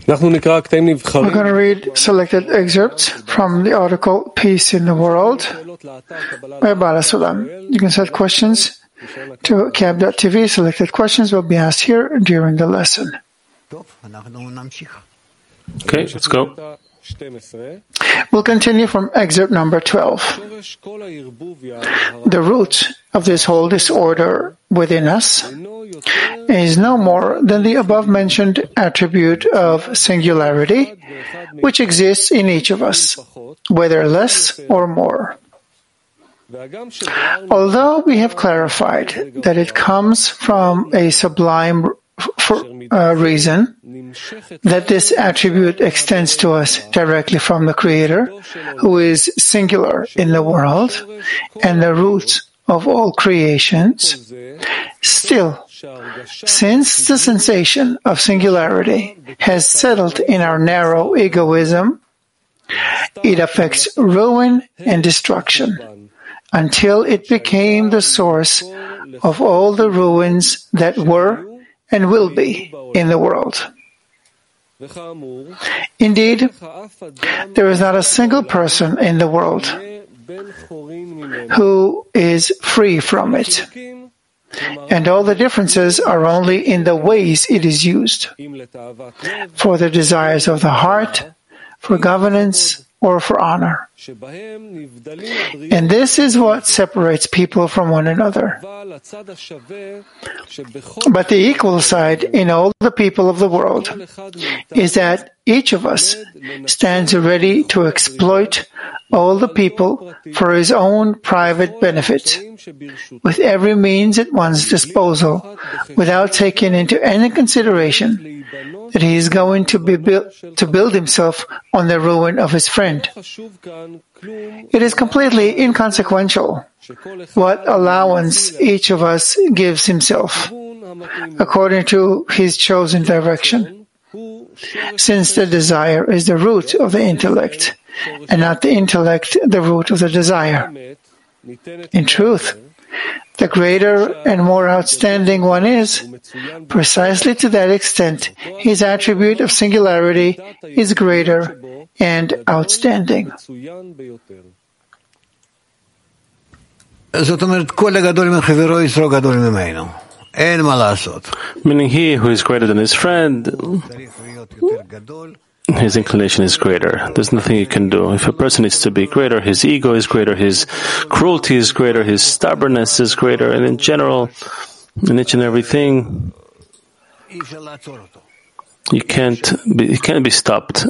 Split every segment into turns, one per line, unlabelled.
We're going to read selected excerpts from the article Peace in the World by Baal HaSulam. You can set questions to KAB.TV. Selected questions will be asked here during the lesson.
Okay, let's go.
We'll continue from excerpt number 12. The root of this whole disorder within us is no more than the above-mentioned attribute of singularity, which exists in each of us, whether less or more. Although we have clarified that it comes from a sublime reason, that this attribute extends to us directly from the Creator, who is singular in the world and the root of all creations, still, since the sensation of singularity has settled in our narrow egoism, it affects ruin and destruction until it became the source of all the ruins that were and will be in the world. Indeed, there is not a single person in the world who is free from it, and all the differences are only in the ways it is used, for the desires of the heart, for governance, or for honor. And this is what separates people from one another. But the equal side in all the people of the world is that each of us stands ready to exploit all the people for his own private benefit, with every means at one's disposal, without taking into any consideration that he is going to build himself on the ruin of his friend. It is completely inconsequential what allowance each of us gives himself, according to his chosen direction, since the desire is the root of the intellect, and not the intellect the root of the desire. In truth, the greater and more outstanding one is, precisely to that extent, his attribute of singularity is greater and outstanding.
Meaning he who is greater than his friend, his inclination is greater. There's nothing he can do. If a person needs to be greater, his ego is greater, his cruelty is greater, his stubbornness is greater, and in general, in each and everything, he can't be stopped.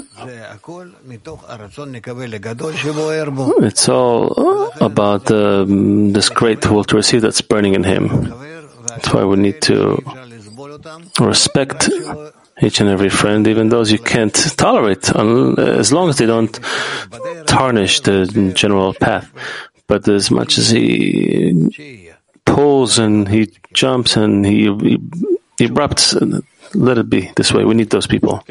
It's all about this great will to receive that's burning in him. That's why we need to respect each and every friend, even those you can't tolerate, as long as they don't tarnish the general path. But as much as he pulls and he jumps and he erupts, let it be this way. We need those people.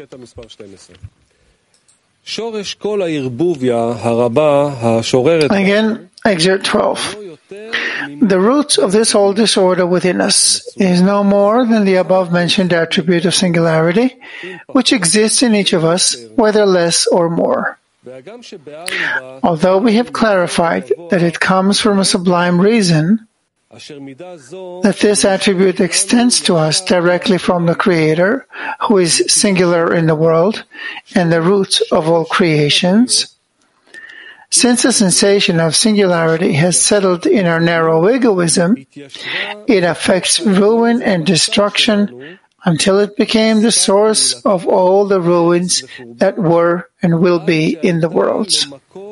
Again, excerpt 12. The root of this whole disorder within us is no more than the above-mentioned attribute of singularity, which exists in each of us, whether less or more. Although we have clarified that it comes from a sublime reason, that this attribute extends to us directly from the Creator, who is singular in the world and the root of all creations, since the sensation of singularity has settled in our narrow egoism, it affects ruin and destruction until it became the source of all the ruins that were and will be in the worlds.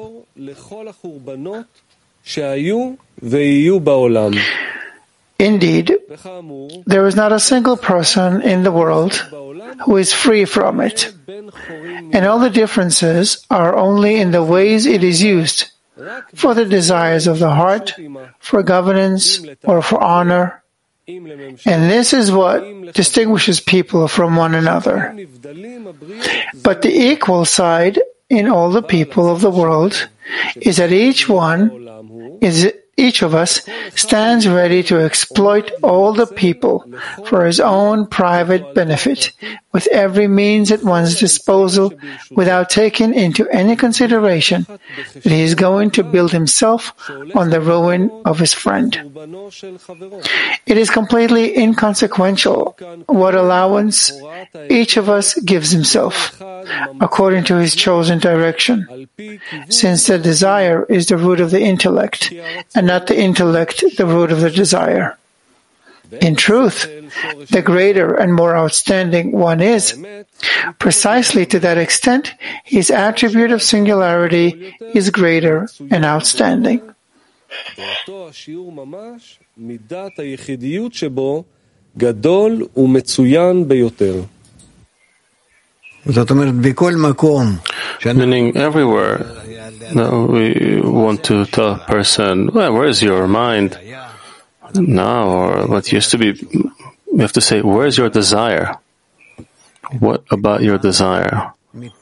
Indeed, there is not a single person in the world who is free from it, and all the differences are only in the ways it is used, for the desires of the heart, for governance, or for honor, and this is what distinguishes people from one another. But the equal side in all the people of the world is that each one is each of us stands ready to exploit all the people for his own private benefit with every means at one's disposal without taking into any consideration that he is going to build himself on the ruin of his friend. It is completely inconsequential what allowance each of us gives himself according to his chosen direction, since the desire is the root of the intellect, and not the intellect the root of the desire. In truth, the greater and more outstanding one is. Precisely to that extent, his attribute of singularity is greater and outstanding.
Meaning everywhere we want to tell a person, well, where is your mind now, or what used to be? We have to say, where's your desire? What about your desire?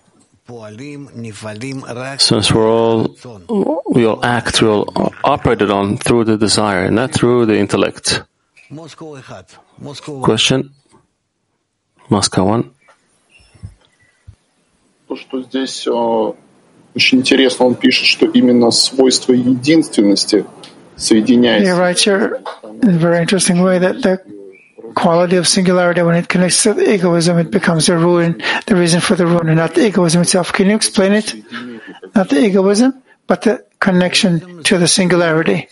Since we all act, we all operated on through the desire, not through the intellect. Question? Moscow 1.
То, что здесь очень интересно, он пишет, что именно свойство единственности соединяется.
He writes here in a very interesting way that the quality of singularity, when it connects to egoism, it becomes the ruin, the reason for the ruin, and not the egoism itself. Can you explain it? Not the egoism, but the connection to the singularity.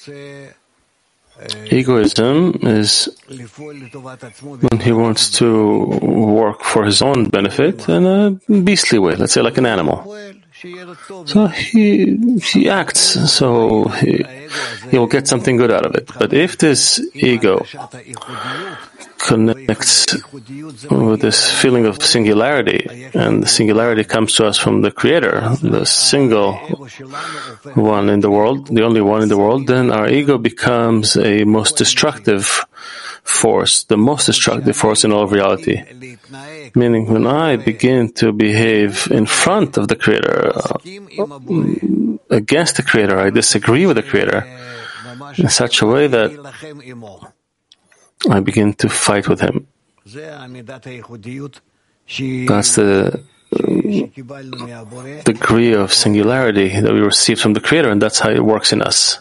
Egoism is when he wants to work for his own benefit in a beastly way, let's say like an animal. So he acts, so he will get something good out of it. But if this ego connects with this feeling of singularity, and the singularity comes to us from the Creator, the single one in the world, the only one in the world, then our ego becomes a most destructive force, the most destructive force in all of reality. Meaning, when I begin to behave in front of the Creator, against the Creator, I disagree with the Creator in such a way that I begin to fight with Him. That's the degree of singularity that we receive from the Creator, and that's how it works in us.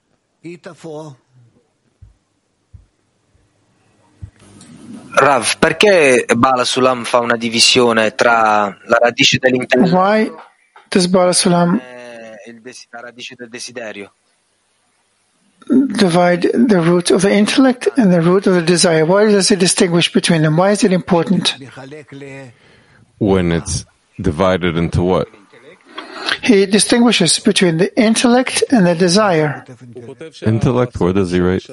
Rav, perché Bala Sulam fa una divisione tra la radice dell'intelletto
Why does Bala Sulam
e la radice del desiderio?
divide the root of the intellect and the root of the desire? Why does he distinguish between them? Why is it important?
When it's divided into what?
He distinguishes between the intellect and the desire.
Intellect, where does he write?
He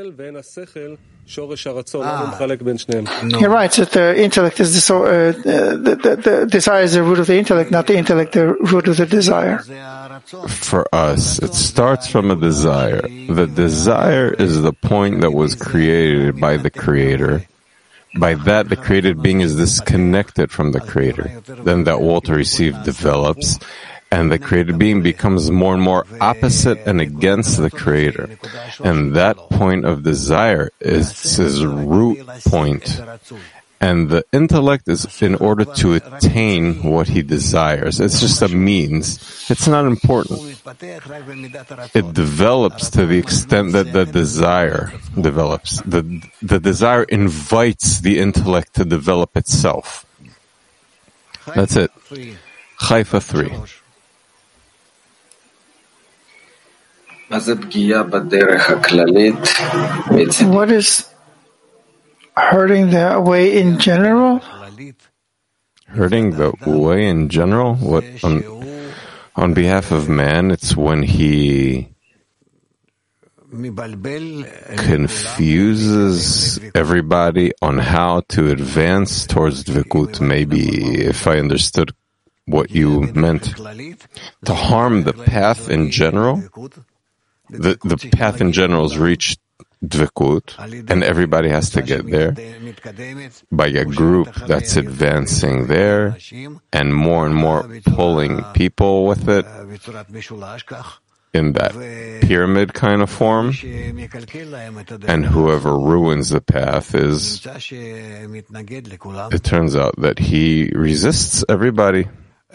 writes that the intellect is the desire is the root of the intellect, not the intellect the root of the desire.
For us, it starts from a desire. The desire is the point that was created by the Creator. By that, the created being is disconnected from the Creator. Then that will to receive develops, and the created being becomes more and more opposite and against the Creator. And that point of desire is his root point. And the intellect is in order to attain what he desires. It's just a means. It's not important. It develops to the extent that the desire develops. The desire invites the intellect to develop itself. That's it. Haifa 3.
What is hurting the way in general?
Hurting the way in general? What on behalf of man, it's when he confuses everybody on how to advance towards dvikut. Maybe if I understood what you meant, to harm the path in general. The path in general is reached dvikut, and everybody has to get there by a group that's advancing there and more pulling people with it in that pyramid kind of form, and whoever ruins the path it turns out that he resists everybody.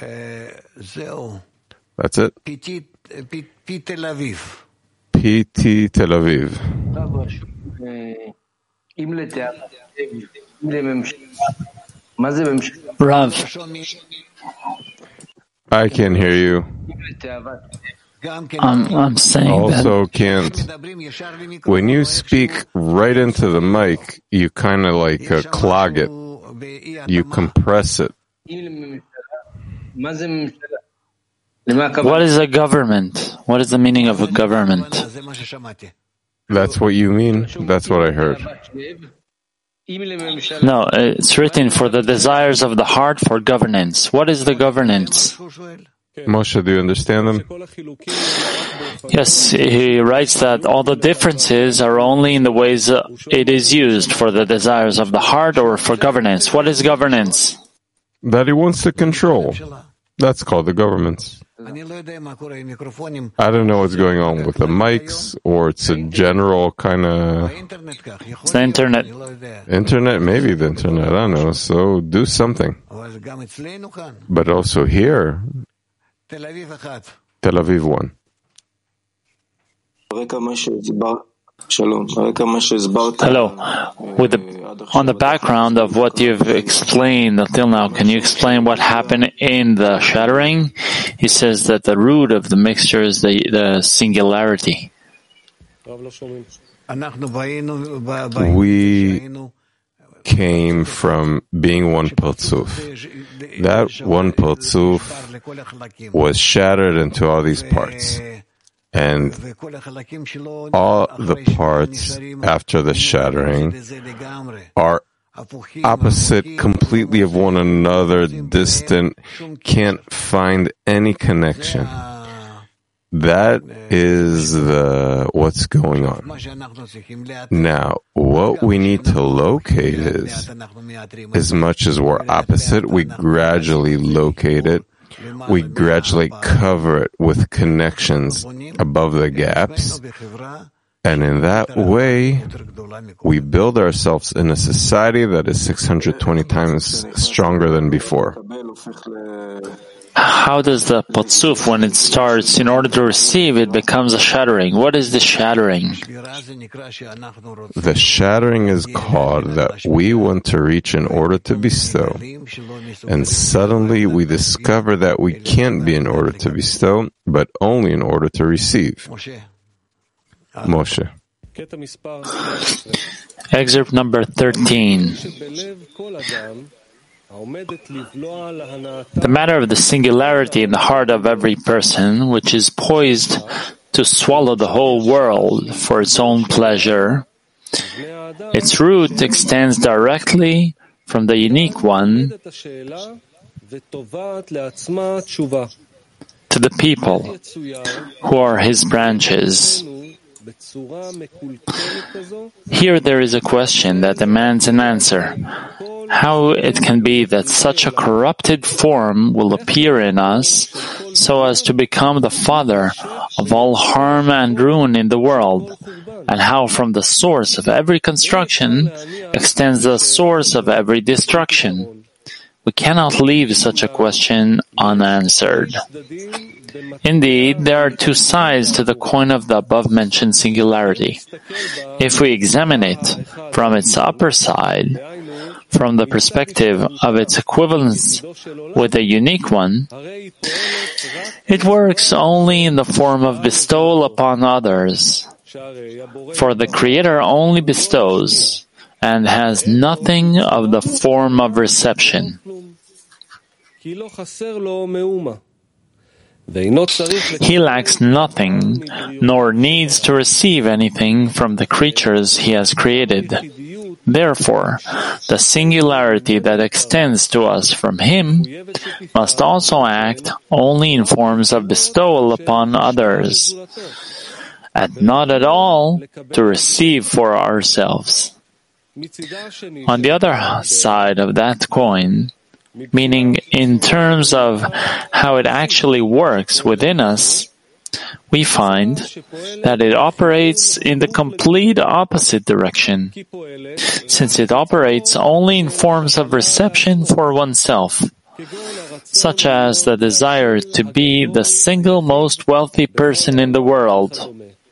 That's it. PT Tel Aviv.
Rav,
I can't hear you.
I'm saying
also can't. When you speak right into the mic, you kind of like clog it. You compress it.
What is a government? What is the meaning of a government?
That's what you mean? That's what I heard.
No, it's written for the desires of the heart for governance. What is the governance?
Moshe, do you understand them?
Yes, he writes that all the differences are only in the ways it is used for the desires of the heart or for governance. What is governance?
That he wants to control. That's called the governments. I don't know what's going on with the mics, or it's a general kind of...
It's the internet.
Internet? Maybe the internet, I don't know. So do something. But also here, Tel Aviv 1.
Hello. On the background of what you've explained until now, can you explain what happened in the shattering? He says that the root of the mixture is the singularity.
We came from being one Partzuf. That one Partzuf was shattered into all these parts. And all the parts after the shattering are opposite completely of one another, distant, can't find any connection. That is what's going on. Now, what we need to locate is, as much as we're opposite, we gradually locate it. We gradually cover it with connections above the gaps, and in that way, we build ourselves in a society that is 620 times stronger than before.
How does the Partzuf, when it starts, in order to receive, it becomes a shattering? What is the shattering?
The shattering is called that we want to reach in order to bestow. And suddenly we discover that we can't be in order to bestow, but only in order to receive. Moshe.
Excerpt number 13. The matter of the singularity in the heart of every person, which is poised to swallow the whole world for its own pleasure, its root extends directly from the unique one to the people who are his branches. Here there is a question that demands an answer. How it can be that such a corrupted form will appear in us so as to become the father of all harm and ruin in the world, and how from the source of every construction extends the source of every destruction. We cannot leave such a question unanswered. Indeed, there are two sides to the coin of the above-mentioned singularity. If we examine it from its upper side, from the perspective of its equivalence with the unique one, it works only in the form of bestowal upon others. For the Creator only bestows and has nothing of the form of reception. He lacks nothing, nor needs to receive anything from the creatures he has created. Therefore, the singularity that extends to us from him must also act only in forms of bestowal upon others, and not at all to receive for ourselves. On the other side of that coin, meaning in terms of how it actually works within us, we find that it operates in the complete opposite direction, since it operates only in forms of reception for oneself, such as the desire to be the single most wealthy person in the world.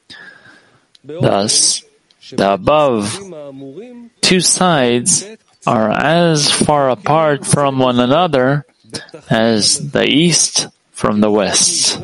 Thus, the above two sides are as far apart from one another as the East from the West.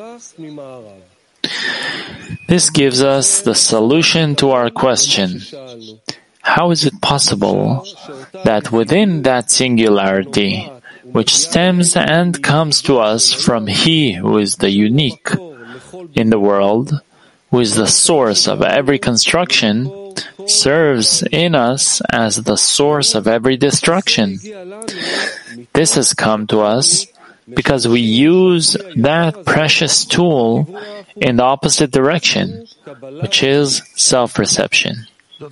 This gives us the solution to our question: how is it possible that within that singularity, which stems and comes to us from He who is the unique in the world, who is the source of every construction, serves in us as the source of every destruction? This has come to us because we use that precious tool in the opposite direction, which is self-perception.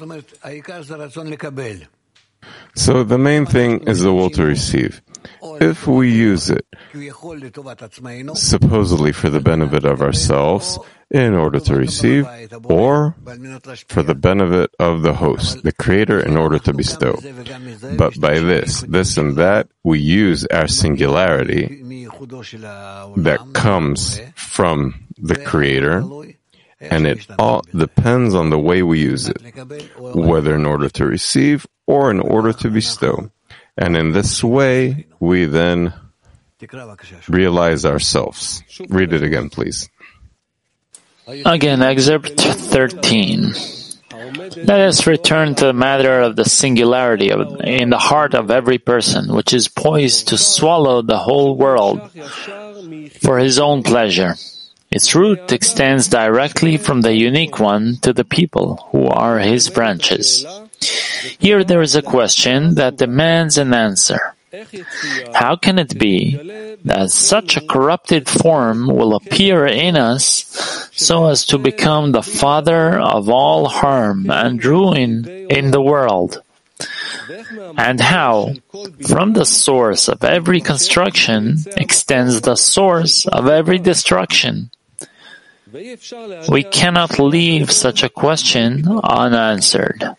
So the main thing is the will to receive. If we use it supposedly for the benefit of ourselves in order to receive, or for the benefit of the host, the creator, in order to bestow. But by this and that, we use our singularity that comes from the creator, and it all depends on the way we use it, whether in order to receive or in order to bestow. And in this way, we then realize ourselves. Read it again, please.
Again, excerpt 13. Let us return to the matter of the singularity in the heart of every person, which is poised to swallow the whole world for his own pleasure. Its root extends directly from the unique one to the people, who are his branches. Here there is a question that demands an answer. How can it be that such a corrupted form will appear in us so as to become the father of all harm and ruin in the world? And how, from the source of every construction, extends the source of every destruction? We cannot leave such a question unanswered.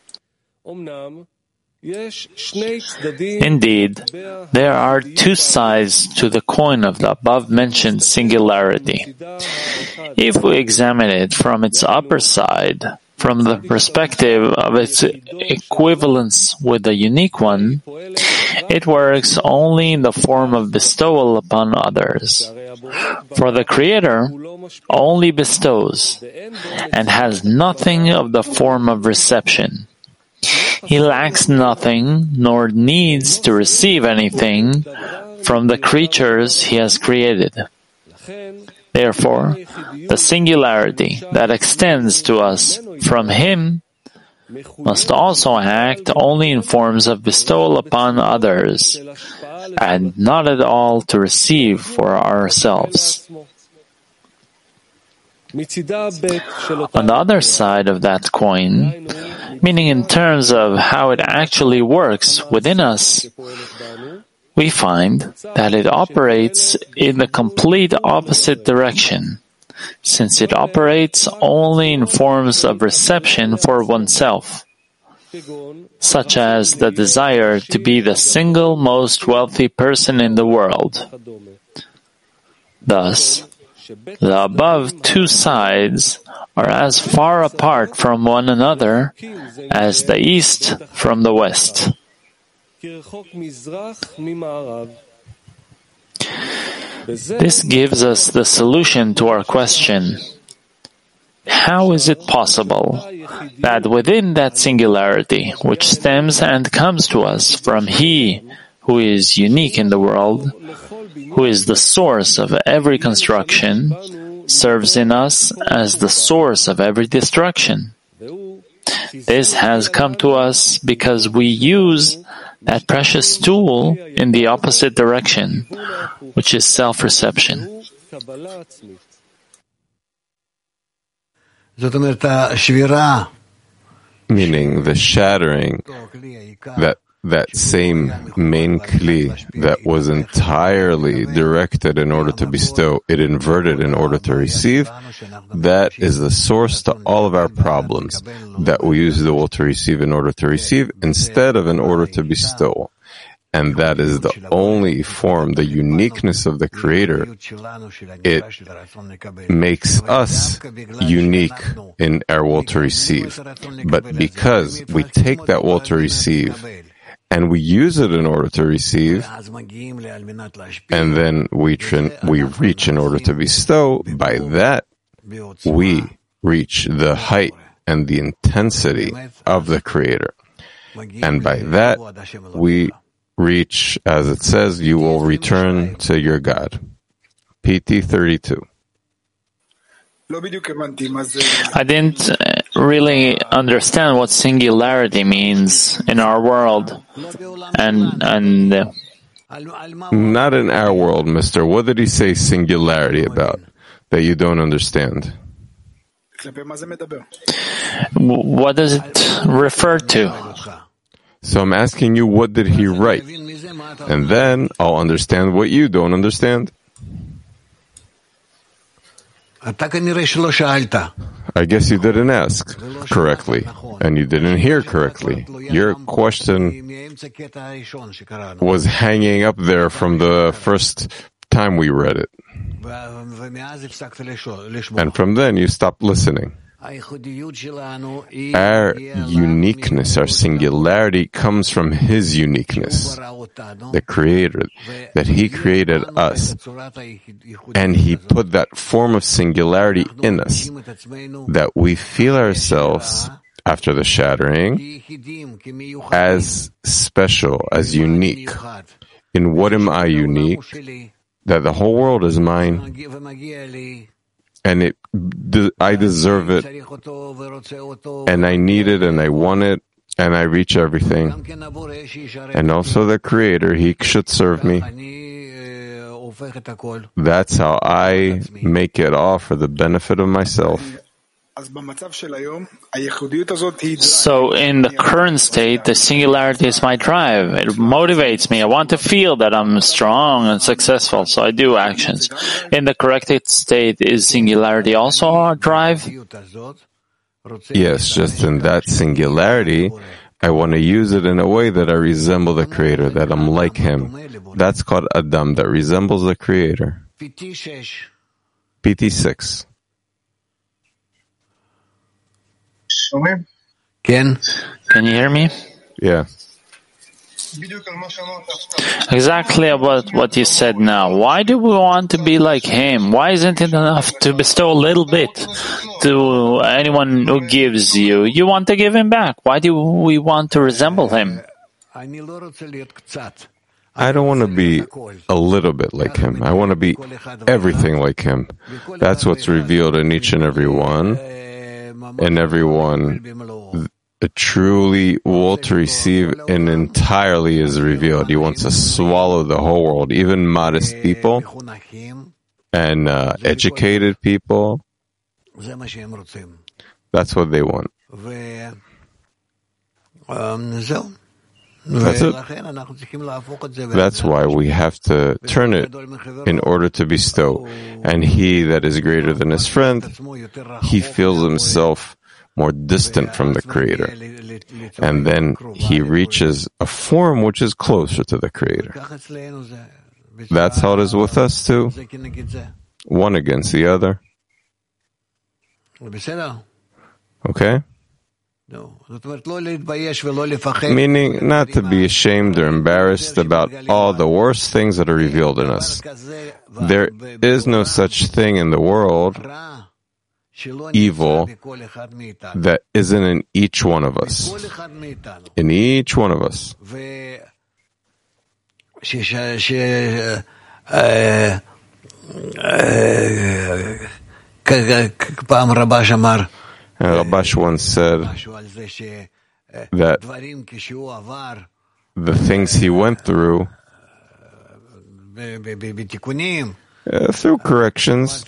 Indeed, there are two sides to the coin of the above-mentioned singularity. If we examine it from its upper side, from the perspective of its equivalence with the unique one, it works only in the form of bestowal upon others. For the Creator only bestows, and has nothing of the form of reception. He lacks nothing, nor needs to receive anything from the creatures he has created. Therefore, the singularity that extends to us from him must also act only in forms of bestowal upon others, and not at all to receive for ourselves. On the other side of that coin, meaning in terms of how it actually works within us, we find that it operates in the complete opposite direction, since it operates only in forms of reception for oneself, such as the desire to be the single most wealthy person in the world. Thus, the above two sides are as far apart from one another as the East from the West. This gives us the solution to our question: how is it possible that within that singularity, which stems and comes to us from He who is unique in the world, who is the source of every construction, serves in us as the source of every destruction? This has come to us because we use that precious tool in the opposite direction, which is self-reception.
Meaning the shattering that that same main kli that was entirely directed in order to bestow, it inverted in order to receive, that is the source to all of our problems, that we use the will to receive in order to receive instead of in order to bestow. And that is the only form, the uniqueness of the Creator. It makes us unique in our will to receive. But because we take that will to receive and we use it in order to receive, and then we reach in order to bestow, by that we reach the height and the intensity of the Creator. And by that we reach, as it says, you will return to your God. PT 32.
I didn't really understand what singularity means in our world.
Not in our world, mister. What did he say singularity about that you don't understand?
What does it refer to?
So I'm asking you, what did he write? And then I'll understand what you don't understand. I guess you didn't ask correctly, and you didn't hear correctly. Your question was hanging up there from the first time we read it. And from then you stopped listening. Our uniqueness, our singularity comes from His uniqueness, the Creator, that He created us. And He put that form of singularity in us, that we feel ourselves, after the shattering, as special, as unique. In what am I unique? That the whole world is mine. And I deserve it, and I need it, and I want it, and I reach everything. And also the Creator, He should serve me. That's how I make it all for the benefit of myself.
So in the current state, the singularity is my drive. It motivates me. I want to feel that I'm strong and successful, so I do actions. In the corrected state, is singularity also our drive?
Yes, just in that singularity, I want to use it in a way that I resemble the Creator, that I'm like Him. That's called Adam, that resembles the Creator. PT 6.
Can you hear me?
Yeah.
Exactly about what you said now. Why do we want to be like Him? Why isn't it enough to bestow a little bit to anyone who gives you? You want to give Him back. Why do we want to resemble Him?
I don't want to be a little bit like Him. I want to be everything like Him. That's what's revealed in each and every one. And everyone truly will to receive and entirely is revealed. He wants to swallow the whole world, even modest people and educated people. That's what they want. That's it. That's why we have to turn it in order to bestow. And he that is greater than his friend, he feels himself more distant from the Creator. And then he reaches a form which is closer to the Creator. That's how it is with us too. One against the other. Okay? Meaning not to be ashamed or embarrassed about all the worst things that are revealed in us. There is no such thing in the world, evil, that isn't in each one of us. In each one of us. Rabash once said that the things he went through through corrections.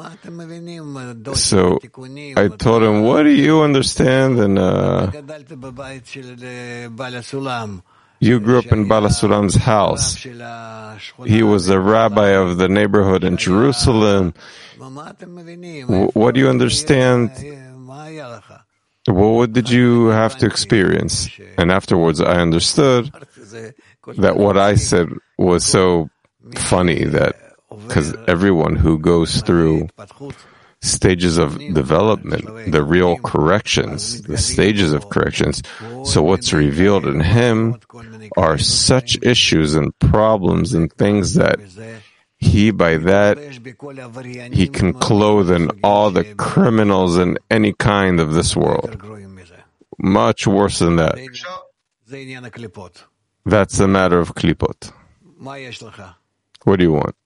So I told him, what do you understand? And You grew up in Bala Sulam's house. He was a rabbi of the neighborhood in Jerusalem. What do you understand? What did you have to experience? And afterwards, I understood that what I said was so funny that because everyone who goes through stages of development, the real corrections, the stages of corrections, so what's revealed in him are such issues and problems and things that by that, he can clothe in all the criminals in any kind of this world. Much worse than that. That's a matter of klipot. What do you want?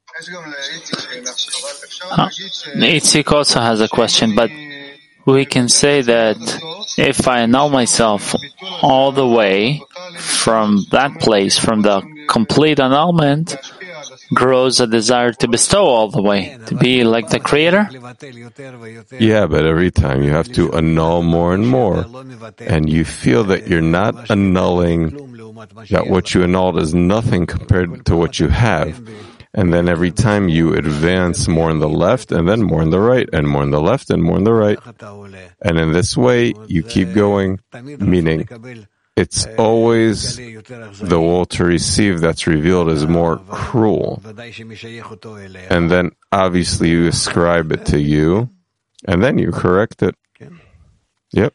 Itzik also has a question, but we can say that if I annul myself all the way from that place, from the complete annulment, grows a desire to bestow all the way, to be like the Creator?
Yeah, but every time you have to annul more and more, and you feel that you're not annulling, that what you annulled is nothing compared to what you have. And then every time you advance more on the left, and then more on the right, and more on the left, and more on the right. And in this way, you keep going, meaning it's always the will to receive that's revealed is more cruel. And then obviously you ascribe it to you, and then you correct it. Yep.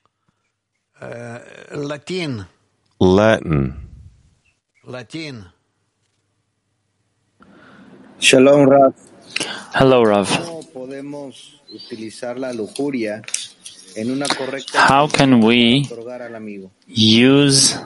Latin.
Shalom, Rav.
Hello, Rav. How can we use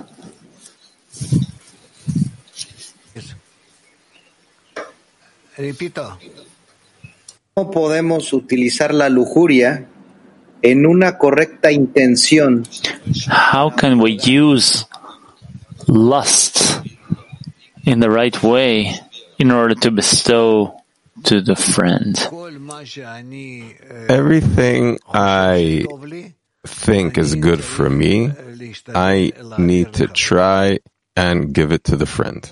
¿Cómo podemos utilizar la lujuria en una correcta intención?
How can we use lust in the right way in order to bestow to the friend?
Everything I think is good for me, I need to try and give it to the friend.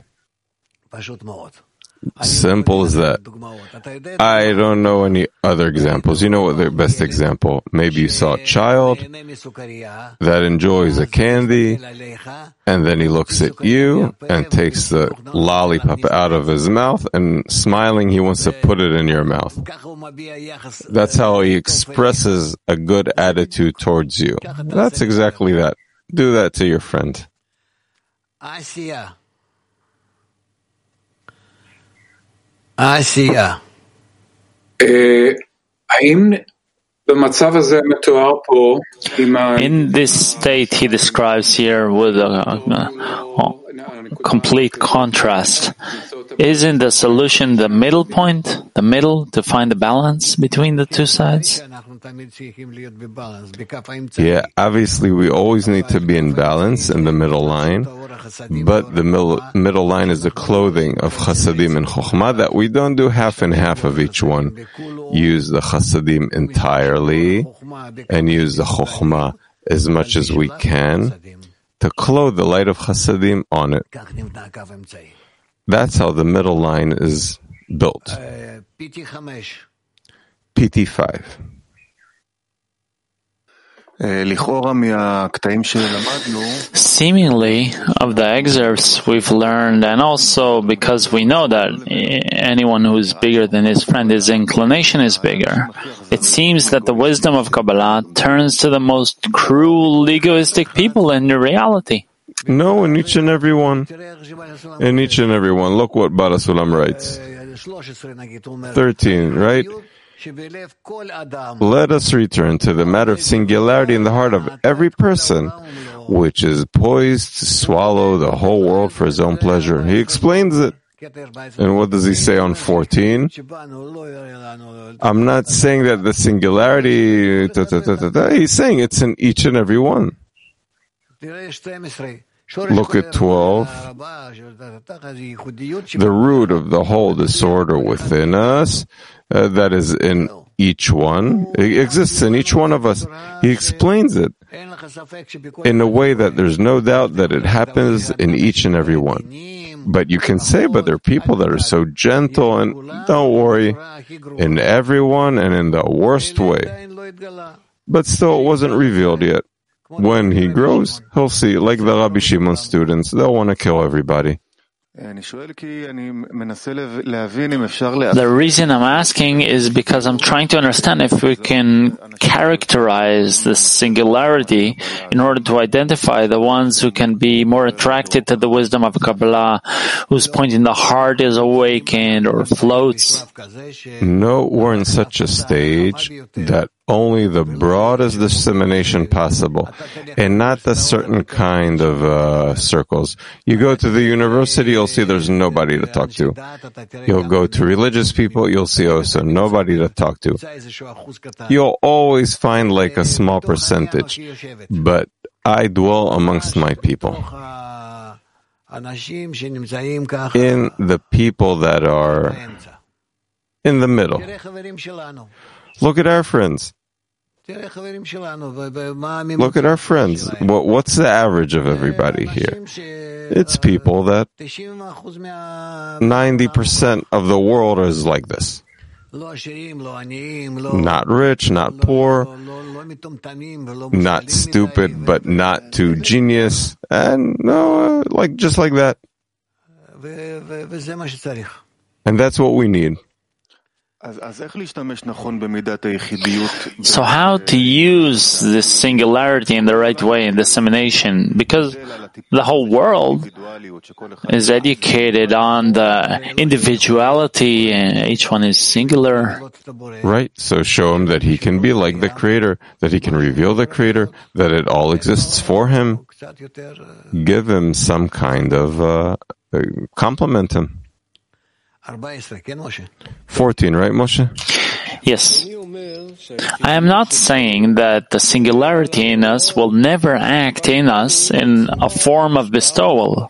Simple as that. I don't know any other examples. You know what the best example? Maybe you saw a child that enjoys a candy, and then he looks at you and takes the lollipop out of his mouth, and smiling, he wants to put it in your mouth. That's how he expresses a good attitude towards you. That's exactly that. Do that to your friend.
Asiya.
In this state he describes here with a complete contrast. Isn't the solution the middle point, the middle, to find the balance between the two sides?
Yeah, obviously we always need to be in balance in the middle line, but the middle line is the clothing of Chasadim and Chokhmah, that we don't do half and half of each one. Use the Chasadim entirely and use the Chokhmah as much as we can to clothe the light of Chasadim on it. That's how the middle line is built. PT5.
Seemingly, of the excerpts we've learned, and also because we know that anyone who is bigger than his friend, his inclination is bigger, it seems that the wisdom of Kabbalah turns to the most cruel, egoistic people in reality.
No, in each and every one. In each and every one. Look what Bala Sulam writes. 13, right? Let us return to the matter of singularity in the heart of every person, which is poised to swallow the whole world for his own pleasure. He explains it. And what does he say on 14? I'm not saying that the singularity, he's saying it's in each and every one. Look at 12. The root of the whole disorder within us, that is in each one, it exists in each one of us. He explains it. in a way that there's no doubt that it happens in each and every one. But you can say, but there are people that are so gentle, and don't worry, in everyone and in the worst way. But still, it wasn't revealed yet. When he grows, he'll see, like the Rabbi Shimon students, they'll want to kill everybody.
The reason I'm asking is because I'm trying to understand if we can characterize this singularity in order to identify the ones who can be more attracted to the wisdom of Kabbalah, whose point in the heart is awakened or floats.
No, we're in such a stage that only the broadest dissemination possible, and not the certain kind of circles. You go to the university, you'll see there's nobody to talk to. You'll go to religious people, you'll see also nobody to talk to. You'll always find like a small percentage, but I dwell amongst my people. In the people that are in the middle. Look at our friends. Look at our friends. What's the average of everybody here? It's people that 90% of the world is like this. Not rich, not poor, not stupid, but not too genius, and no, just like that. And that's what we need.
So how to use this singularity in the right way in dissemination? Because the whole world is educated on the individuality and each one is singular.
Right, so show him that he can be like the Creator, that he can reveal the Creator, that it all exists for him. Give him some kind of compliment him. 14, right, Moshe?
Yes. I am not saying that the singularity in us will never act in us in a form of bestowal.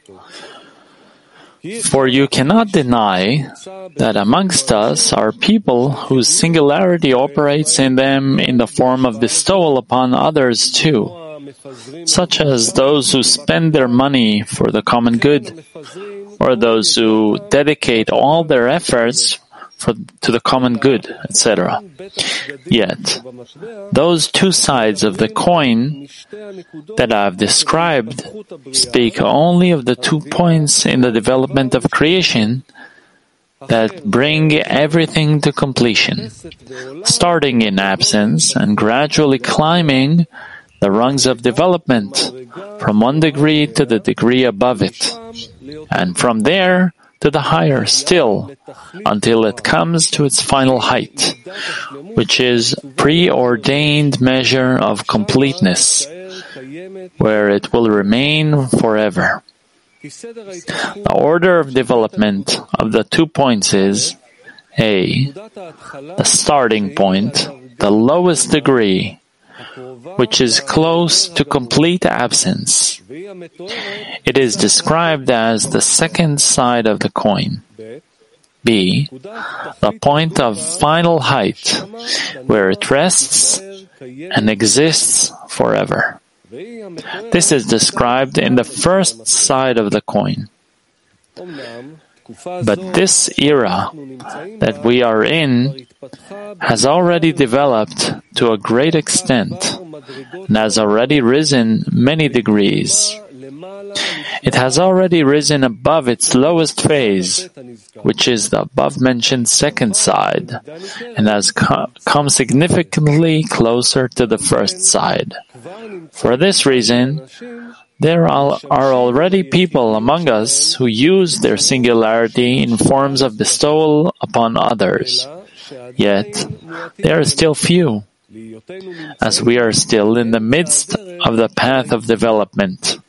For you cannot deny that amongst us are people whose singularity operates in them in the form of bestowal upon others too, such as those who spend their money for the common good, or those who dedicate all their efforts to the common good, etc. Yet, those two sides of the coin that I have described speak only of the 2 points in the development of creation that bring everything to completion, starting in absence and gradually climbing the rungs of development from one degree to the degree above it, and from there to the higher still, until it comes to its final height, which is preordained measure of completeness, where it will remain forever. The order of development of the 2 points is A, the starting point, the lowest degree, which is close to complete absence. It is described as the second side of the coin. B, the point of final height, where it rests and exists forever. This is described in the first side of the coin. But this era that we are in has already developed to a great extent and has already risen many degrees. It has already risen above its lowest phase, which is the above-mentioned second side, and has come significantly closer to the first side. For this reason, there are already people among us who use their singularity in forms of bestowal upon others. Yet, they are still few, as we are still in the midst of the path of development.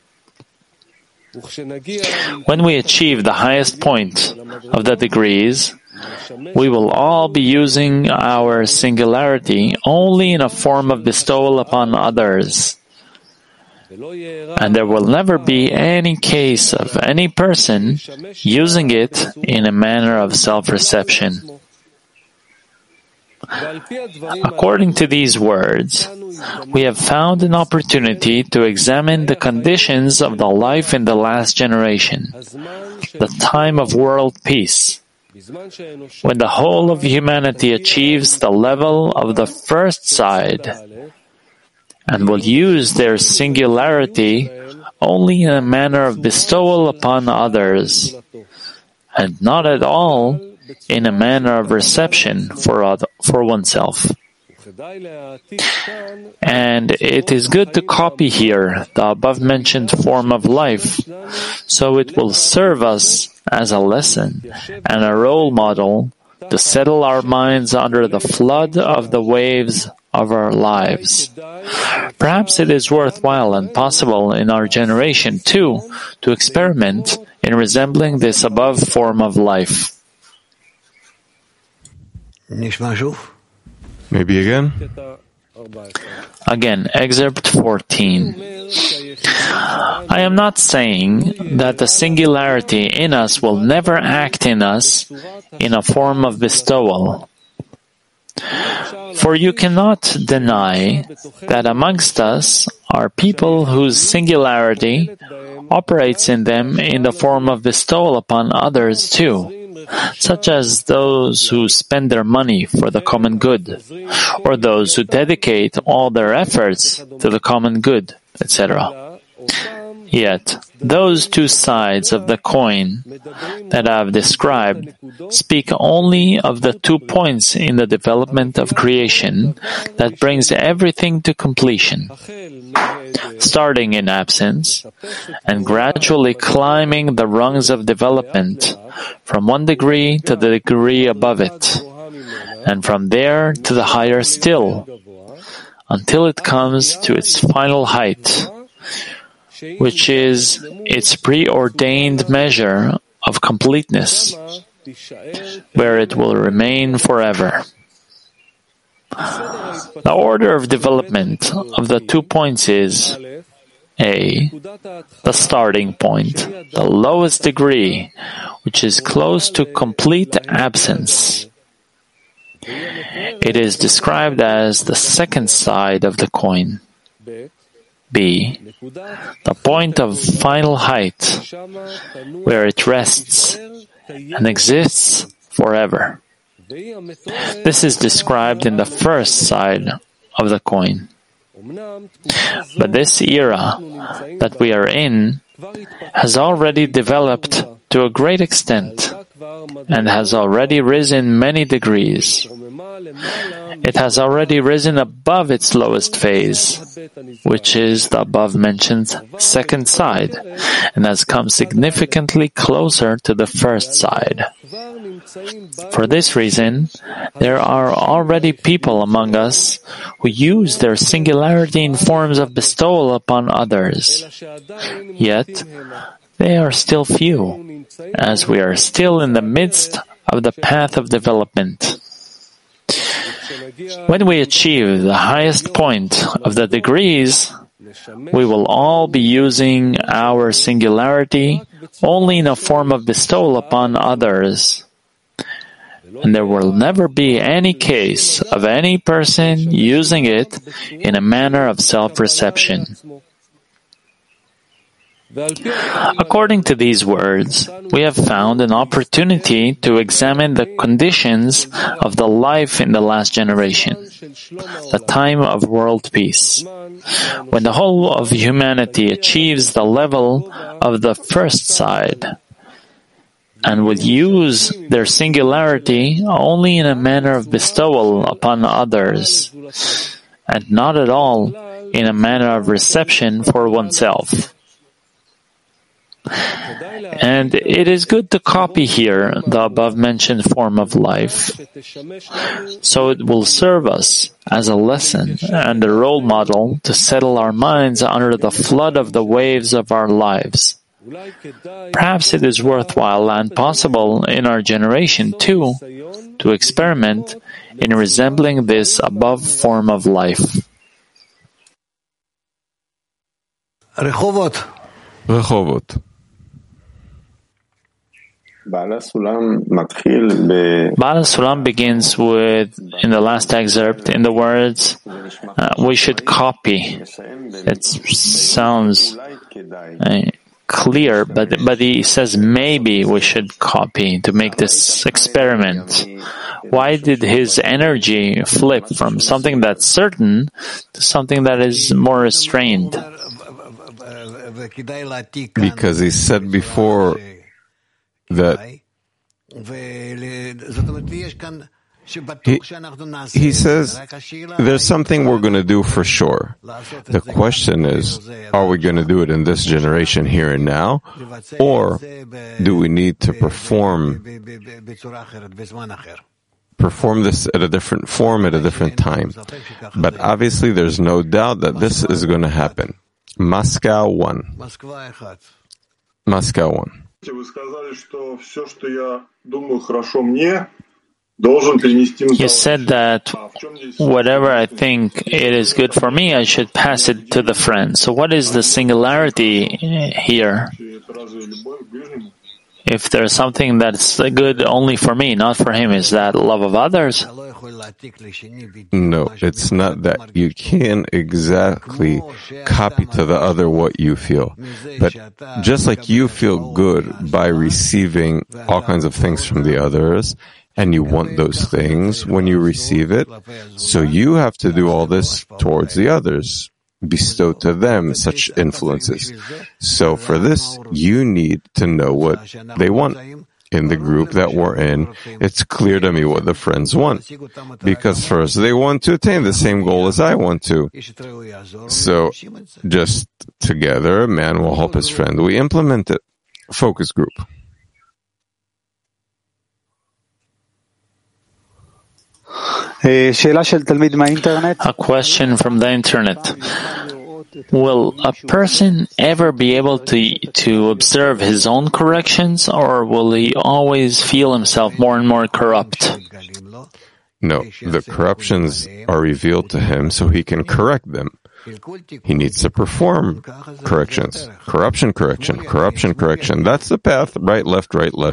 When we achieve the highest point of the degrees, we will all be using our singularity only in a form of bestowal upon others. And there will never be any case of any person using it in a manner of self-reception. According to these words, we have found an opportunity to examine the conditions of the life in the last generation, the time of world peace, when the whole of humanity achieves the level of the first side and will use their singularity only in a manner of bestowal upon others, and not at all in a manner of reception for oneself. And it is good to copy here the above-mentioned form of life, so it will serve us as a lesson and a role model to settle our minds under the flood of the waves of our lives. Perhaps it is worthwhile and possible in our generation, too, to experiment in resembling this above form of life.
Maybe again?
Again, excerpt 14. I am not saying that the singularity in us will never act in us in a form of bestowal. For you cannot deny that amongst us are people whose singularity operates in them in the form of bestowal upon others too, such as those who spend their money for the common good, or those who dedicate all their efforts to the common good, etc. Yet, those two sides of the coin that I have described speak only of the 2 points in the development of creation that brings everything to completion, starting in absence and gradually climbing the rungs of development from one degree to the degree above it, and from there to the higher still, until it comes to its final height, which is its preordained measure of completeness, where it will remain forever. The order of development of the 2 points is A, the starting point, the lowest degree, which is close to complete absence. It is described as the second side of the coin. B, the point of final height, where it rests and exists forever. This is described in the first side of the coin. But this era that we are in has already developed to a great extent and has already risen many degrees. It has already risen above its lowest phase, which is the above-mentioned second side, and has come significantly closer to the first side. For this reason, there are already people among us who use their singularity in forms of bestowal upon others. Yet, they are still few, as we are still in the midst of the path of development. When we achieve the highest point of the degrees, we will all be using our singularity only in a form of bestowal upon others. And there will never be any case of any person using it in a manner of self-reception. According to these words, we have found an opportunity to examine the conditions of the life in the last generation, the time of world peace, when the whole of humanity achieves the level of the first side, and will use their singularity only in a manner of bestowal upon others, and not at all in a manner of reception for oneself. And it is good to copy here the above-mentioned form of life, so it will serve us as a lesson and a role model to settle our minds under the flood of the waves of our lives. Perhaps it is worthwhile and possible in our generation, too, to experiment in resembling this above form of life.
Rehovot.
Bala Sulam begins with, in the last excerpt, in the words, we should copy. It sounds clear, but he says maybe we should copy to make this experiment. Why did his energy flip from something that's certain to something that is more restrained?
Because he said before that he says there's something we're going to do for sure. The question is, are we going to do it in this generation here and now, or do we need to perform this at a different form at a different time? But obviously there's no doubt that this is going to happen. Moscow 1. Moscow 1.
Вы сказали, что все, что я думаю хорошо мне, должен перенести на.
You said that whatever I think it is good for me, I should pass it to the friend. So what is the singularity here? If there's something that's good only for me, not for him, is that love of others?
No, it's not that. You can't exactly copy to the other what you feel. But just like you feel good by receiving all kinds of things from the others, and you want those things when you receive it, so you have to do all this towards the others. Bestow to them such influences. So for this, you need to know what they want. In the group that we're in, it's clear to me what the friends want. Because first, they want to attain the same goal as I want to. So, just together, a man will help his friend. We implement it. Focus group.
A question from the internet. Will a person ever be able to observe his own corrections, or will he always feel himself more and more corrupt?
No, the corruptions are revealed to him so he can correct them. He needs to perform corrections. Corruption. That's the path. Right, left.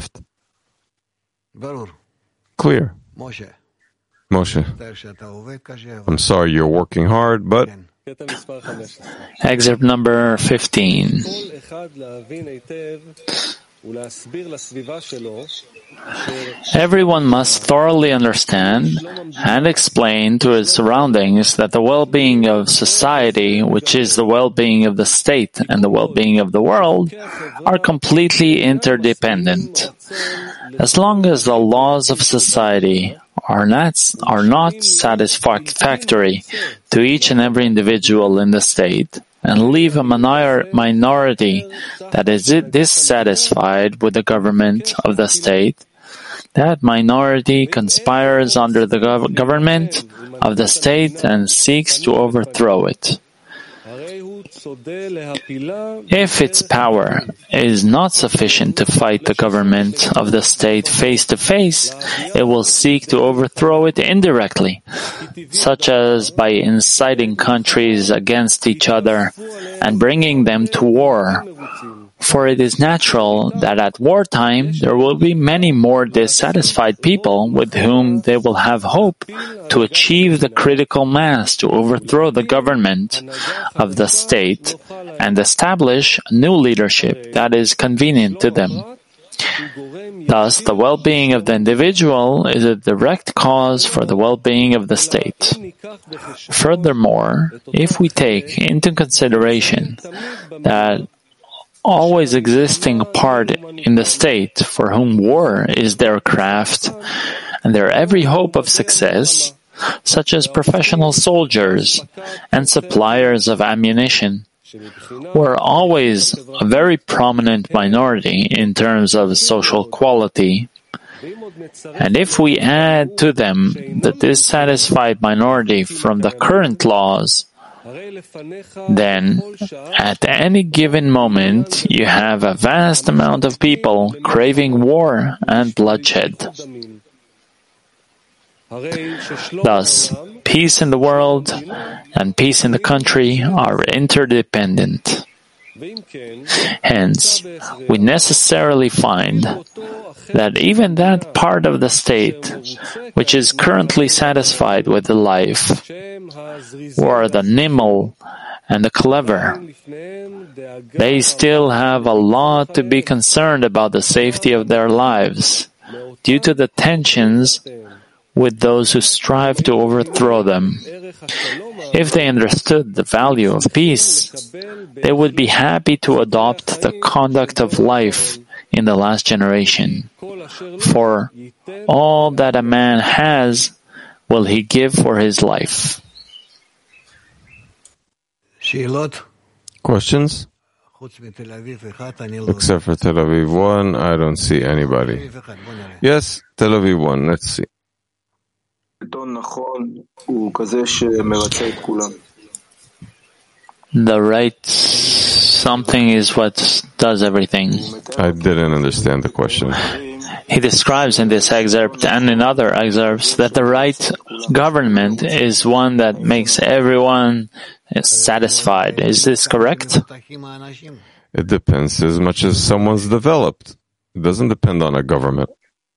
Clear. Moshe, I'm sorry you're working hard, but...
Excerpt number 15. Everyone must thoroughly understand and explain to his surroundings that the well-being of society, which is the well-being of the state and the well-being of the world, are completely interdependent. As long as the laws of society are not satisfactory to each and every individual in the state, and leave a minority that is dissatisfied with the government of the state, that minority conspires under the government of the state and seeks to overthrow it. If its power is not sufficient to fight the government of the state face to face, it will seek to overthrow it indirectly, such as by inciting countries against each other and bringing them to war. For it is natural that at wartime there will be many more dissatisfied people with whom they will have hope to achieve the critical mass to overthrow the government of the state and establish new leadership that is convenient to them. Thus, the well-being of the individual is a direct cause for the well-being of the state. Furthermore, if we take into consideration that always existing part in the state for whom war is their craft and their every hope of success, such as professional soldiers and suppliers of ammunition, were always a very prominent minority in terms of social quality. And if we add to them the dissatisfied minority from the current laws, then at any given moment you have a vast amount of people craving war and bloodshed. Thus, peace in the world and peace in the country are interdependent. Hence, we necessarily find that even that part of the state which is currently satisfied with the life, or the nimel and the clever, they still have a lot to be concerned about the safety of their lives due to the tensions with those who strive to overthrow them. If they understood the value of peace, they would be happy to adopt the conduct of life in the last generation. For all that a man has will he give for his life.
Questions? Except for Tel Aviv 1, I don't see anybody. Yes, Tel Aviv 1, let's see.
The right something is what does everything.
I didn't understand the question.
He describes in this excerpt and in other excerpts that the right government is one that makes everyone satisfied. Is this correct?
It depends as much as someone's developed. It doesn't depend on a government.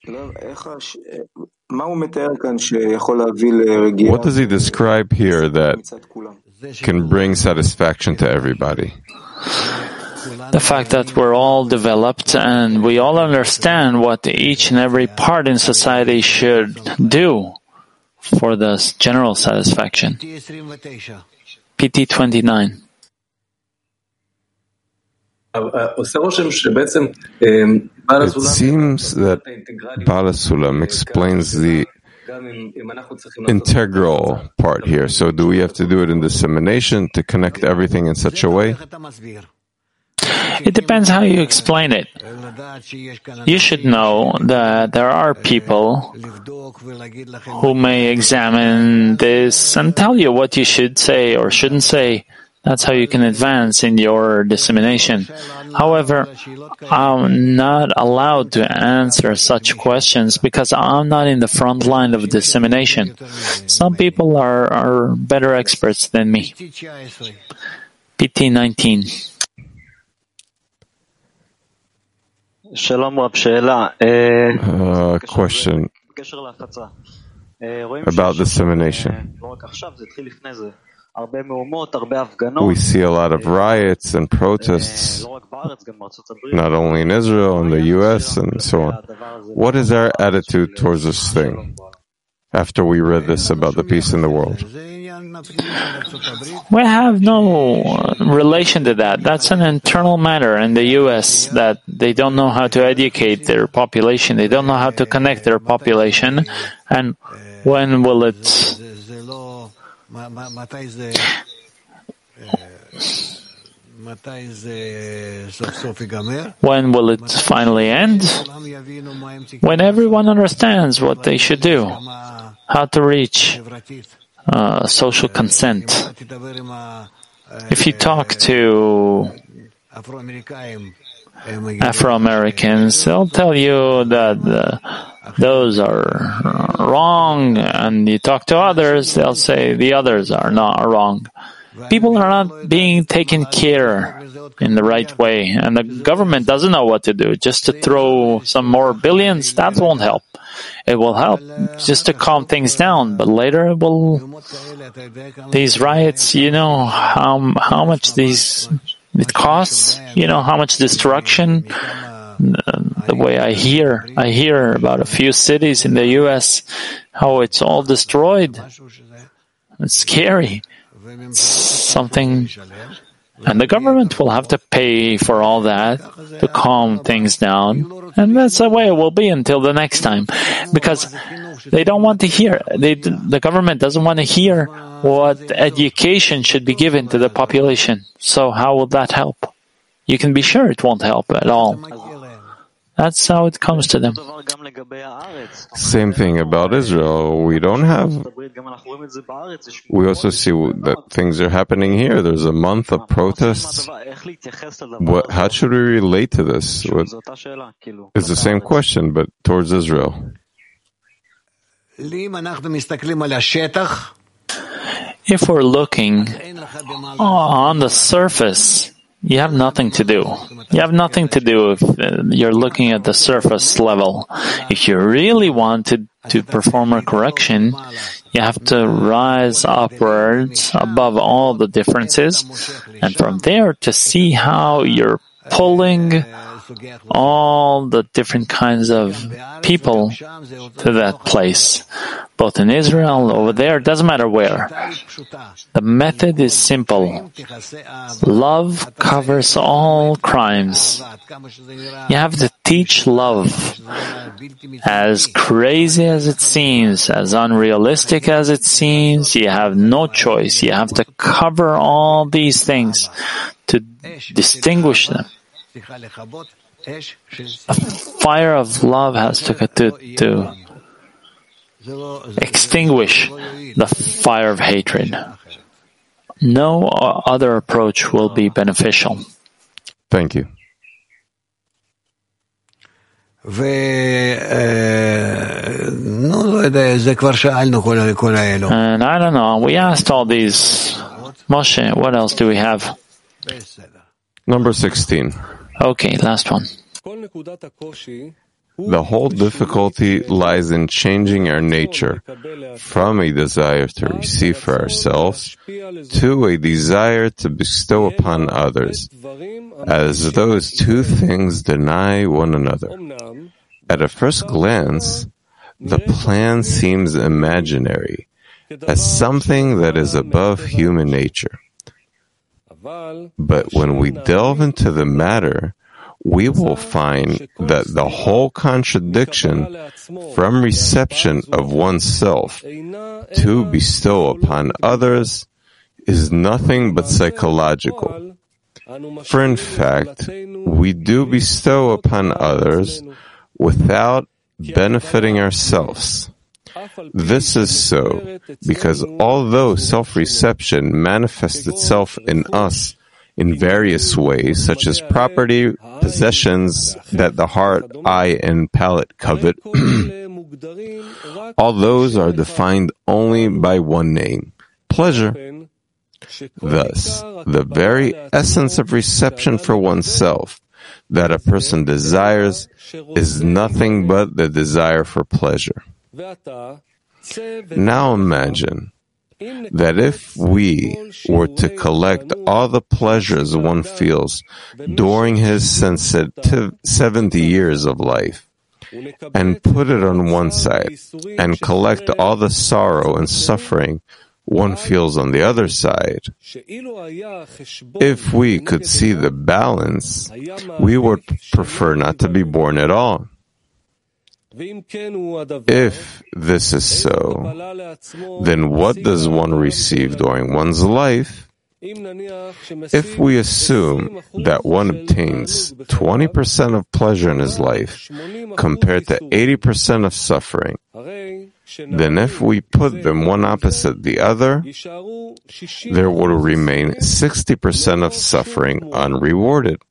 What does he describe here that can bring satisfaction to everybody?
The fact that we're all developed and we all understand what each and every part in society should do for the general satisfaction. PT 29.
It seems that Bala Sulam explains the integral part here. So do we have to do it in dissemination to connect everything in such a way?
It depends how you explain it. You should know that there are people who may examine this and tell you what you should say or shouldn't say. That's how you can advance in your dissemination. However, I'm not allowed to answer such questions because I'm not in the front line of dissemination. Some people are better experts than me. PT 19.
Question about dissemination. We see a lot of riots and protests, not only in Israel, in the US, and so on. What is our attitude towards this thing after we read this about the peace in the world?
We have no relation to that. That's an internal matter in the U.S. that they don't know how to educate their population. They don't know how to connect their population. And when will it... When will it finally end? When everyone understands what they should do, how to reach social consent. If you talk to Afro-Americans, they'll tell you that those are wrong, and you talk to others, they'll say the others are not wrong. People are not being taken care in the right way, and the government doesn't know what to do. Just to throw some more billions, that won't help. It will help just to calm things down, but later these riots, you know how much it costs, you know how much destruction. The way I hear about a few cities in the U.S., how it's all destroyed. It's scary. It's something, and the government will have to pay for all that to calm things down, and that's the way it will be until the next time, because they don't want to hear. The government doesn't want to hear what education should be given to the population. So how will that help? You can be sure it won't help at all. That's how it comes to them.
Same thing about Israel. We also see that things are happening here. There's a month of protests. How should we relate to this? It's the same question, but towards Israel.
If we're looking on the surface, you have nothing to do. You have nothing to do if you're looking at the surface level. If you really wanted to perform a correction, you have to rise upwards above all the differences, and from there to see how you're pulling all the different kinds of people to that place, both in Israel, over there, doesn't matter where. The method is simple. Love covers all crimes. You have to teach love. As crazy as it seems, as unrealistic as it seems, you have no choice. You have to cover all these things to distinguish them. The fire of love has to extinguish the fire of hatred. No other approach will be beneficial.
Thank you.
And I don't know, we asked all these. Moshe, what else do we have?
Number 16.
Okay, last one.
The whole difficulty lies in changing our nature from a desire to receive for ourselves to a desire to bestow upon others, as those two things deny one another. At a first glance, the plan seems imaginary, as something that is above human nature. But when we delve into the matter, we will find that the whole contradiction from reception of oneself to bestow upon others is nothing but psychological. For in fact, we do bestow upon others without benefiting ourselves. This is so because although self-reception manifests itself in us in various ways, such as property, possessions that the heart, eye, and palate covet, all those are defined only by one name, pleasure. Thus, the very essence of reception for oneself that a person desires is nothing but the desire for pleasure. Now imagine that if we were to collect all the pleasures one feels during his 70 years of life and put it on one side and collect all the sorrow and suffering one feels on the other side, if we could see the balance, we would prefer not to be born at all. If this is so, then what does one receive during one's life? If we assume that one obtains 20% of pleasure in his life compared to 80% of suffering, then if we put them one opposite the other, there will remain 60% of suffering unrewarded.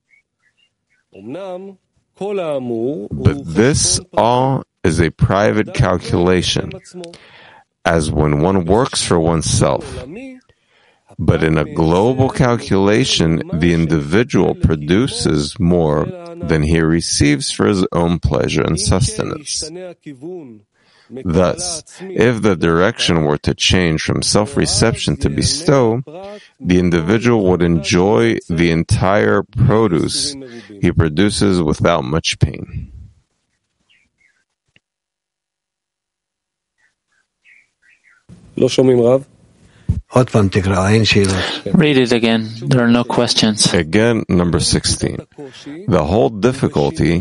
But this all is a private calculation, as when one works for oneself. But in a global calculation, the individual produces more than he receives for his own pleasure and sustenance. Thus, if the direction were to change from self-reception to bestow, the individual would enjoy the entire produce he produces without much pain.
Read it again. There are no questions.
Again, number 16. The whole difficulty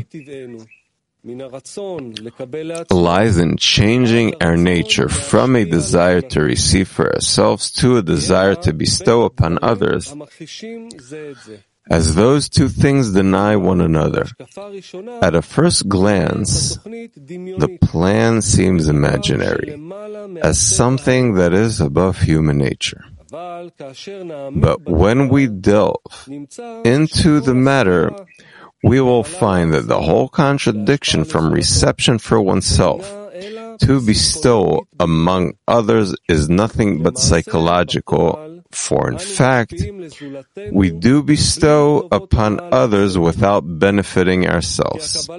lies in changing our nature from a desire to receive for ourselves to a desire to bestow upon others, as those two things deny one another. At a first glance, the plan seems imaginary, as something that is above human nature. But when we delve into the matter, we will find that the whole contradiction from reception for oneself to bestow among others is nothing but psychological. For in fact, we do bestow upon others without benefiting ourselves.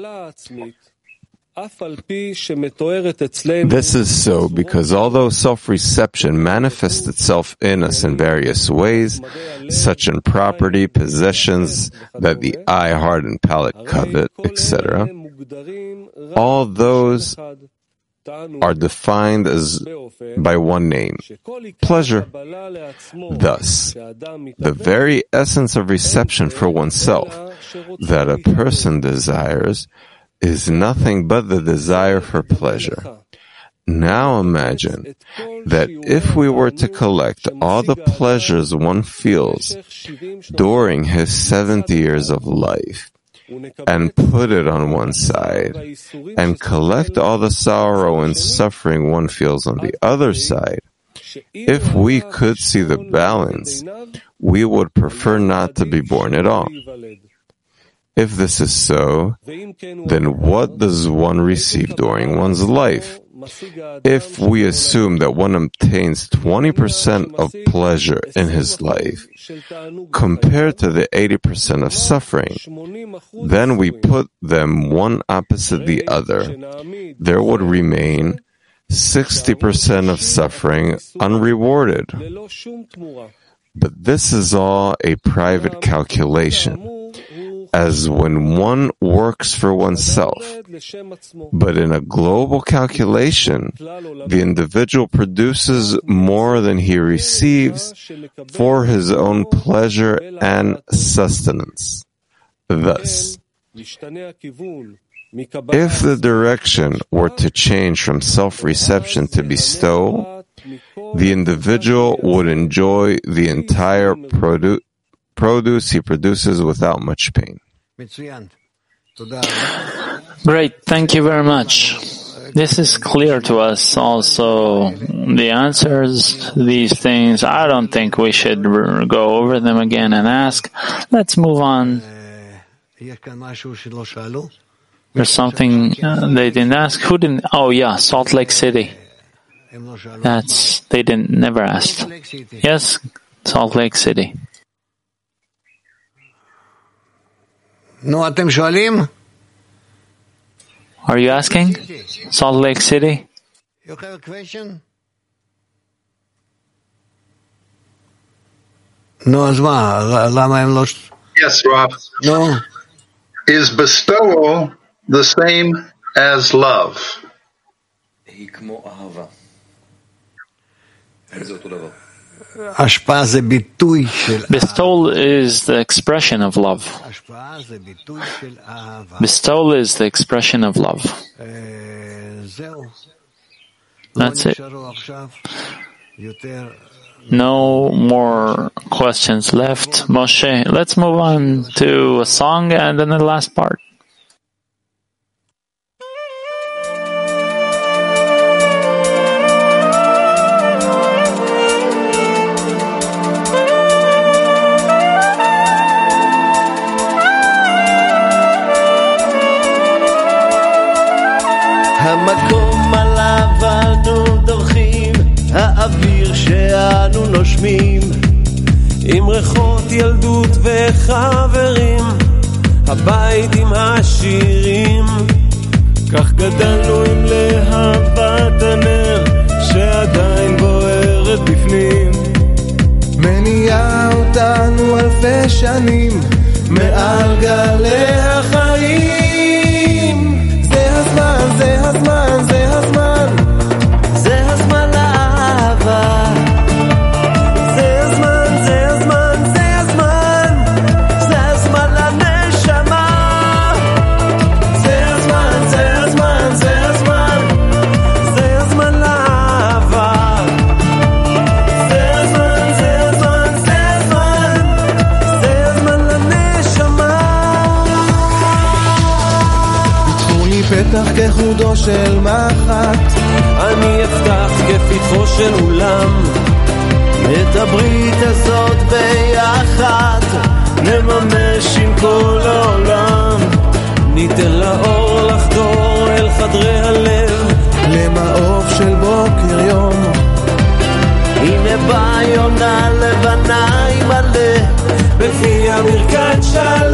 This is so because although self-reception manifests itself in us in various ways, such in property, possessions that the eye, heart, and palate covet, etc., all those are defined as by one name, pleasure. Thus, the very essence of reception for oneself that a person desires is nothing but the desire for pleasure. Now imagine that if we were to collect all the pleasures one feels during his 70 years of life and put it on one side, and collect all the sorrow and suffering one feels on the other side, if we could see the balance, we would prefer not to be born at all. If this is so, then what does one receive during one's life? If we assume that one obtains 20% of pleasure in his life, compared to the 80% of suffering, then we put them one opposite the other. There would remain 60% of suffering unrewarded. But this is all a private calculation, as when one works for oneself. But in a global calculation, the individual produces more than he receives for his own pleasure and sustenance. Thus, if the direction were to change from self-reception to bestowal, the individual would enjoy the entire produce he produces without much pain.
Great, thank you very much. This is clear to us also. The answers to these things, I don't think we should go over them again and ask. Let's move on. There's something they didn't ask. Who didn't? Oh yeah, Salt Lake City. They never asked. Yes, Salt Lake City. Are you asking? Salt Lake City?
You have a question?
Yes, Rob.
No.
Is bestowal the same as love?
Bestowal is the expression of love. Bestowal is the expression of love. That's it. No more questions left. Moshe, let's move on to a song and then the last part.
המקום עליו אנו דורכים, האוויר שאנו נושמים, עם ריחות ילדות וחברים, הבית עם השירים, כך גדלנו עם להבת הנר, שעדיין בוערת בפנים, מניעה אותנו אלפי שנים, מעל גלי החיים. זה הזמן, זה הזמן, זה הזמן לאהבה. זה הזמן, זה הזמן, זה הזמן, זה הזמן לנשמה. זה הזמן, זה הזמן, זה הזמן, זה הזמן לאהבה. זה הזמן, זה הזמן, זה הזמן, זה הזמן לנשמה. פיתחו לי פתח כחודו של מחט, אני אפתח כפתחו של אולם, את הברית הזאת ביחד נממש עם כל העולם, ניתן לאור לחדור אל חדרי הלב, למעוף של בוקר יום, הנה בא יונה לבנה תהיה ברכת שלום